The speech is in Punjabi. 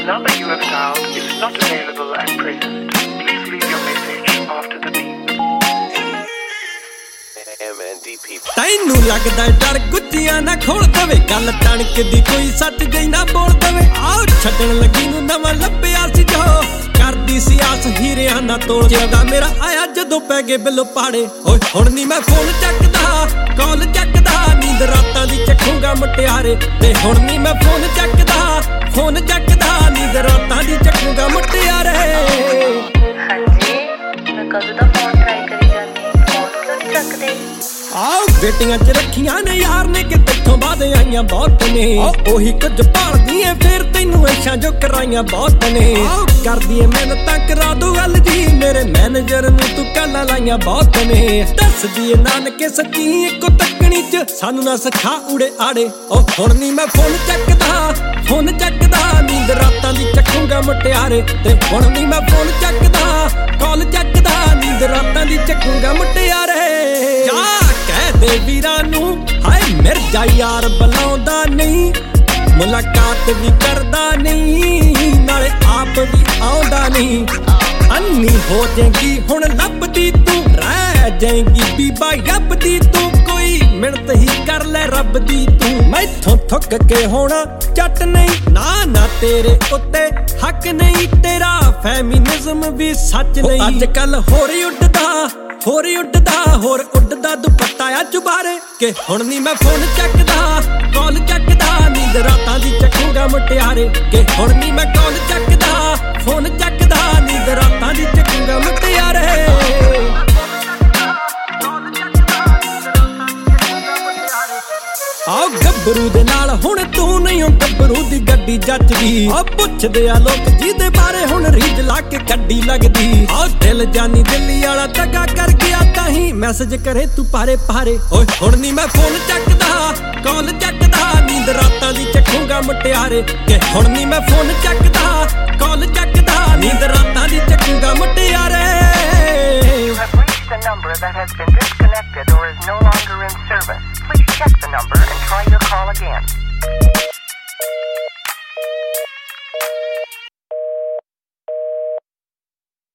number you have dialed is not available at present. Please leave your message after the beep. ਤੈਨੂੰ ਲੱਗਦਾ ਡਰ ਗੁੱਜੀਆਂ ਨਾ ਖੋਲ ਦਵੇ ਗੱਲ ਤਣਕ ਦੀ ਕੋਈ ਸੱਚ ਜਈ ਨਾ ਬੋਲ ਦਵੇ ਆਓ ਛੱਡਣ ਲੱਗੀ ਨੂੰ ਨਵਾਂ ਲੱਭਿਆ ਸੀ ਜੋ ਕਰਦੀ ਸੀ ਆਸ ਹੀਰਿਆਂ ਨਾ ਤੋੜ ਜਿਆਦਾ ਮੇਰਾ ਆਇਆ ਜਦੋਂ ਪੈ ਗਏ ਬਿੱਲੋ ਪਾੜੇ ਓਏ ਹੁਣ ਨਹੀਂ ਮੈਂ ਫੋਨ ਚੱਕਦਾ ਕਾਲ ਚੱਕਦਾ ਨੀਂਦ ਰਾਤਾਂ ਦੀ ਚੱਕੂਗਾ ਮੁਟਿਆਰੇ ਤੇ ਹੁਣ ਨਹੀਂ ਮੈਂ ਫੋਨ ਚੱਕਦਾ ਨੀਂਦ ਰਾਤਾਂ ਦੀ ਚੱਕੂਗਾ ਮੁਟਿਆਰੇ ਹਾਂਜੀ ਮੈਂ ਕਦੋਂ ਦਾ ਫੋਨ ਟਰਾਈ ਕਰੀ ਜਾਂਦੀ ਫੋਨ ਕਿਉਂ ਨਹੀਂ ਚੱਕਦੇ ਆਓ ਬੇਟੀਆਂ ਚ ਰੱਖੀਆਂ ਨੇ ਯਾਰ ਨੇ ਕਿ ਤੇਥੋਂ ਬਾਅਦ ਆਈਆਂ ਬਹੁਤ ਨੇ ਉਹੀ ਕੁਝ ਭਾਲਦੀ ਏ ਫੇਰ ਤੈਨੂੰ ਐਸ਼ਾਂ ਜੋ ਕਰਾਈਆਂ ਬਹੁਤ ਨੇ ਕਰਦੀ ਏ ਮਿਹਨਤਾਂ ਕਰਾ ਦੋ ਗੱਲ ਜੀ ਮੇਰੇ ਮੈਨੇਜਰ ਨੂੰ ਤੂੰ ਕਾਲਾਂ ਲਾਈਆਂ ਬਹੁਤ ਨੇ ਦੱਸਦੀ ਏ ਨਾਨਕੇ ਸੱਚੀ ਇੱਕੋ ਤੱਕਣੀ ਚ ਸਾਨੂੰ ਨਾ ਸਿਖਾ ਉੜੇ ਆੜੇ ਉਹ ਹੁਣ ਨਹੀਂ ਮੈਂ ਫੋਨ ਚੱਕਦਾ ਨੀਂਦ ਰਾਤਾਂ ਦੀ ਚੱਕੂਗਾ ਮੁਟਿਆਰੇ ਤੇ ਹੁਣ ਨਹੀਂ ਮੈਂ ਫੋਨ ਚੱਕਦਾ ਕਾਲ ਚੱਕਦਾ ਨੀਂਦ ਰਾਤਾਂ ਦੀ ਚੱਕੂਗਾ ਮੁਟਿਆਰੇ ਜਾ ਕਹਿ ਦੇ ਵੀਰਾਂ ਨੂੰ ਹਾਏ ਮਿਰਜ਼ਾ ਯਾਰ ਬੁਲਾਉਂਦਾ ਨਹੀਂ ਮੁਲਾਕਾਤ ਵੀ ਕਰਦਾ ਨਹੀਂ ਨਾਲੇ ਆਪ ਵੀ ਆਉਂਦਾ ਨਹੀਂ ਅੰਨੀ ਹੋ ਜਾਏਗੀ ਹੁਣ ਲੱਭਦੀ ਤੂੰ ਰਹਿ ਜਾਏਗੀ ਬੀਬਾ ਲੱਭਦੀ ਤੂੰ ਕੋਈ ਮਿਹਨਤ ਹੀ ਕਰ ਲੈ ਰੱਬ ਦੀ ਤੂੰ ਮੈਥੋਂ ਥੁੱਕ ਕੇ ਹੋਣਾ ਜੱਟ ਨਹੀਂ ਨਾ ਤੇਰੇ ਉੱਤੇ ਹੱਕ ਨਹੀਂ ਤੇਰਾ ਫੈਮਿਨਿਜ਼ਮ ਵੀ ਸੱਚ ਨਹੀਂ ਅੱਜ ਕੱਲ ਹੋਰ ਉੱਡਦਾ ਦੁਪੱਟਾ ਆ ਚੁਬਾਰੇ ਕਿ ਹੁਣ ਨਹੀਂ ਮੈਂ ਫੋਨ ਚੱਕਦਾ ਕਾਲ ਚੱਕਦਾ ਨੀਂਦ ਰਾਤਾਂ ਦੀ ਚੱਕੂਗਾ ਮੁਟਿਆਰੇ ਕਿ ਹੁਣ ਨਹੀਂ ਮੈਂ ਕਾਲ ਚੱਕਦਾ ਫੋਨ ਚੱਕਦਾ ਨੀਂਦ ਰਾਤਾਂ ਦੀ ਚੱਕੂਗਾ ਮੁਟਿਆਰੇ ਆਓ ਗੱਭਰੂ ਦੇ ਨਾਲ ਹੁਣ ਤੂੰ ਨਹੀਂ ਹੋ ਗੱਭਰੂ ਦੀ ਗੱਡੀ ਜੱਜਦੀ ਆ ਪੁੱਛਦੇ ਆ ਲੋਕ ਜਿਹਦੇ ਬਾਰੇ ਹੁਣ ਰੀਝ ਲਾ ਕੇ ਗੱਡੀ ਲੱਗਦੀ ਆ ਦਿਲ ਜਾਨੀ ਦਿੱਲੀ ਵਾਲਾ ਤੱਗਾ ਕਰ ਗਿਆ ਤਾਂ ਹੀ ਮੈਸੇਜ ਕਰੇ ਤੂੰ ਪਾਰੇ ਓਏ ਹੁਣ ਨਹੀਂ ਮੈਂ ਫੋਨ ਚੱਕਦਾ ਕਾਲ ਚੱਕਦਾ ਨੀਂਦ ਰਾਤਾਂ ਦੀ ਚੱਕੂਗਾ ਮੁਟਿਆਰੇ ਕਿ ਹੁਣ ਨਹੀਂ ਮੈਂ ਫੋਨ ਚੱਕਦਾ ਕਾਲ ਚੱਕਦਾ ਨੀਂਦ ਰਾਤਾਂ ਦੀ ਚੱਕੂਗਾ ਮੁਟਿਆਰੇ The number that has been disconnected or is no longer in service. Please check the number and try your call again.